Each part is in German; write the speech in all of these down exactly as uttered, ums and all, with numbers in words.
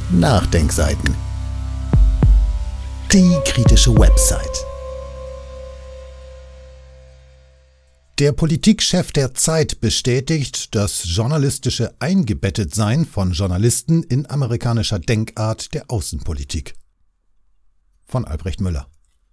Nachdenkseiten. Die kritische Website. Der Politikchef der Zeit bestätigt das journalistische Eingebettetsein von Journalisten in amerikanischer Denkart der Außenpolitik. Von Albrecht Müller.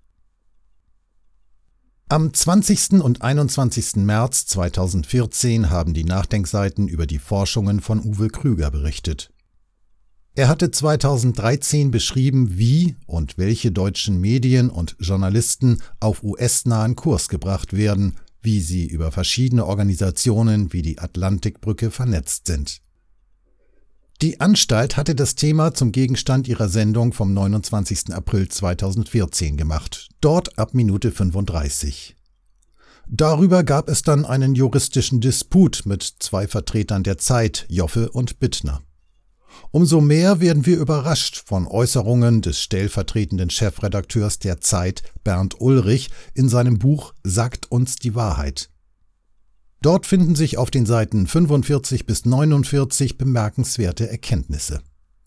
Am zwanzigsten und einundzwanzigsten März zweitausendvierzehn haben die Nachdenkseiten über die Forschungen von Uwe Krüger berichtet. Er hatte zweitausenddreizehn beschrieben, wie und welche deutschen Medien und Journalisten auf U S-nahen Kurs gebracht werden, wie sie über verschiedene Organisationen wie die Atlantikbrücke vernetzt sind. Die Anstalt hatte das Thema zum Gegenstand ihrer Sendung vom neunundzwanzigsten April zweitausendvierzehn gemacht, dort ab Minute fünfunddreißig. Darüber gab es dann einen juristischen Disput mit zwei Vertretern der Zeit, Joffe und Bittner. Umso mehr werden wir überrascht von Äußerungen des stellvertretenden Chefredakteurs der Zeit, Bernd Ulrich, in seinem Buch »Sagt uns die Wahrheit«. Dort finden sich auf den Seiten fünfundvierzig bis neunundvierzig bemerkenswerte Erkenntnisse.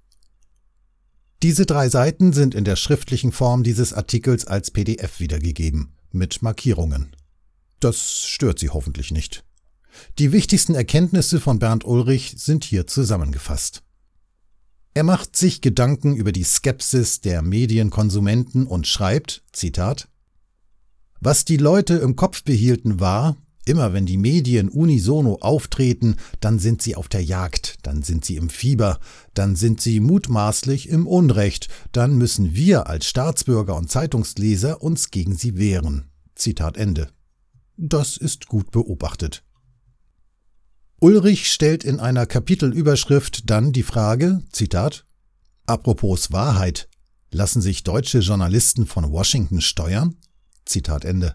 Diese drei Seiten sind in der schriftlichen Form dieses Artikels als P D F wiedergegeben, mit Markierungen. Das stört Sie hoffentlich nicht. Die wichtigsten Erkenntnisse von Bernd Ulrich sind hier zusammengefasst. Er macht sich Gedanken über die Skepsis der Medienkonsumenten und schreibt, Zitat, »Was die Leute im Kopf behielten war, immer wenn die Medien unisono auftreten, dann sind sie auf der Jagd, dann sind sie im Fieber, dann sind sie mutmaßlich im Unrecht, dann müssen wir als Staatsbürger und Zeitungsleser uns gegen sie wehren.« Zitat Ende. Das ist gut beobachtet. Ulrich stellt in einer Kapitelüberschrift dann die Frage, Zitat, »Apropos Wahrheit, lassen sich deutsche Journalisten von Washington steuern?« Zitat Ende.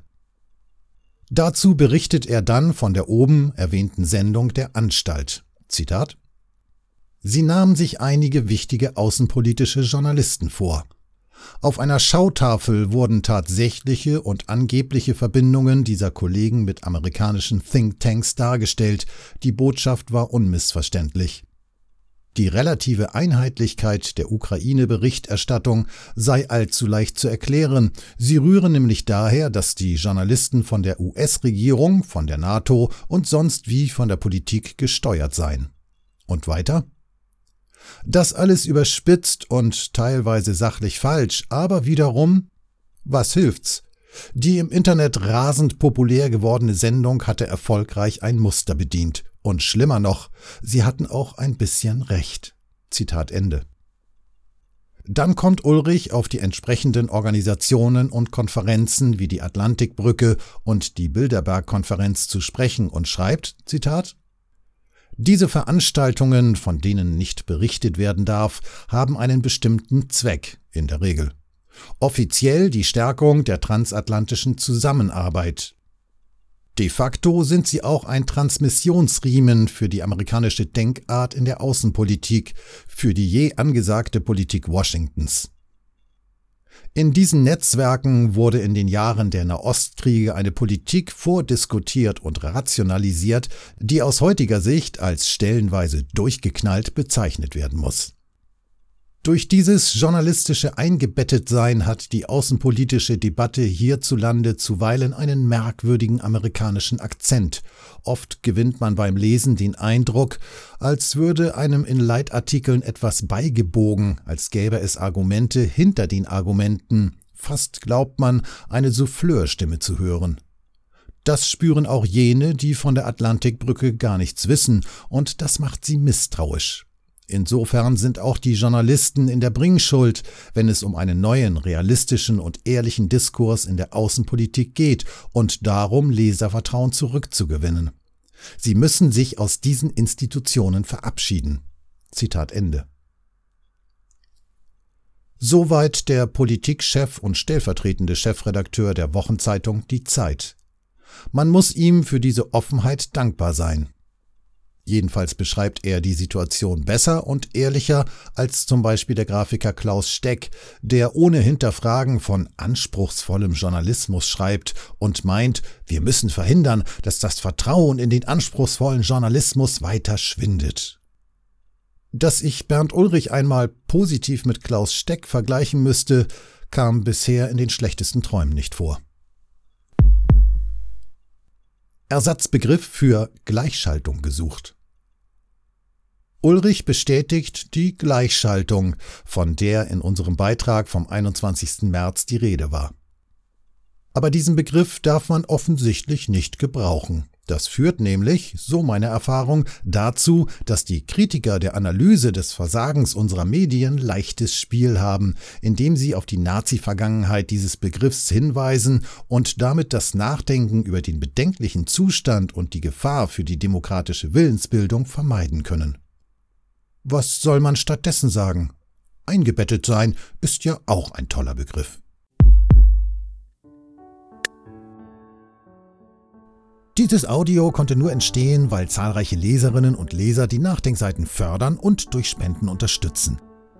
Dazu berichtet er dann von der oben erwähnten Sendung der Anstalt. Zitat, »Sie nahmen sich einige wichtige außenpolitische Journalisten vor. Auf einer Schautafel wurden tatsächliche und angebliche Verbindungen dieser Kollegen mit amerikanischen Thinktanks dargestellt. Die Botschaft war unmissverständlich. Die relative Einheitlichkeit der Ukraine-Berichterstattung sei allzu leicht zu erklären. Sie rühren nämlich daher, dass die Journalisten von der U S-Regierung, von der NATO und sonst wie von der Politik gesteuert seien. Und weiter? Das alles überspitzt und teilweise sachlich falsch, aber wiederum, was hilft's? Die im Internet rasend populär gewordene Sendung hatte erfolgreich ein Muster bedient. Und schlimmer noch, sie hatten auch ein bisschen recht. Zitat Ende. Dann kommt Ulrich auf die entsprechenden Organisationen und Konferenzen wie die Atlantikbrücke und die Bilderberg-Konferenz zu sprechen und schreibt, Zitat, »Diese Veranstaltungen, von denen nicht berichtet werden darf, haben einen bestimmten Zweck, in der Regel. Offiziell die Stärkung der transatlantischen Zusammenarbeit. De facto sind sie auch ein Transmissionsriemen für die amerikanische Denkart in der Außenpolitik, für die je angesagte Politik Washingtons. In diesen Netzwerken wurde in den Jahren der Nahostkriege eine Politik vordiskutiert und rationalisiert, die aus heutiger Sicht als stellenweise durchgeknallt bezeichnet werden muss. Durch dieses journalistische Eingebettetsein hat die außenpolitische Debatte hierzulande zuweilen einen merkwürdigen amerikanischen Akzent. Oft gewinnt man beim Lesen den Eindruck, als würde einem in Leitartikeln etwas beigebogen, als gäbe es Argumente hinter den Argumenten. Fast glaubt man, eine Souffleurstimme zu hören. Das spüren auch jene, die von der Atlantikbrücke gar nichts wissen, und das macht sie misstrauisch. Insofern sind auch die Journalisten in der Bringschuld, wenn es um einen neuen, realistischen und ehrlichen Diskurs in der Außenpolitik geht und darum, Leservertrauen zurückzugewinnen. Sie müssen sich aus diesen Institutionen verabschieden. Zitat Ende. Soweit der Politikchef und stellvertretende Chefredakteur der Wochenzeitung Die Zeit. Man muss ihm für diese Offenheit dankbar sein. Jedenfalls beschreibt er die Situation besser und ehrlicher als zum Beispiel der Grafiker Klaus Steck, der ohne Hinterfragen von anspruchsvollem Journalismus schreibt und meint, wir müssen verhindern, dass das Vertrauen in den anspruchsvollen Journalismus weiter schwindet. Dass ich Bernd Ulrich einmal positiv mit Klaus Steck vergleichen müsste, kam bisher in den schlechtesten Träumen nicht vor. Ersatzbegriff für Gleichschaltung gesucht. Ulrich bestätigt die Gleichschaltung, von der in unserem Beitrag vom einundzwanzigsten März die Rede war. Aber diesen Begriff darf man offensichtlich nicht gebrauchen. Das führt nämlich, so meine Erfahrung, dazu, dass die Kritiker der Analyse des Versagens unserer Medien leichtes Spiel haben, indem sie auf die Nazi-Vergangenheit dieses Begriffs hinweisen und damit das Nachdenken über den bedenklichen Zustand und die Gefahr für die demokratische Willensbildung vermeiden können. Was soll man stattdessen sagen? Eingebettet sein ist ja auch ein toller Begriff. Dieses Audio konnte nur entstehen, weil zahlreiche Leserinnen und Leser die Nachdenkseiten fördern und durch Spenden unterstützen.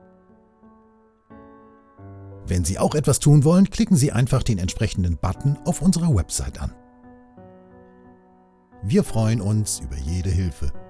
Wenn Sie auch etwas tun wollen, klicken Sie einfach den entsprechenden Button auf unserer Website an. Wir freuen uns über jede Hilfe.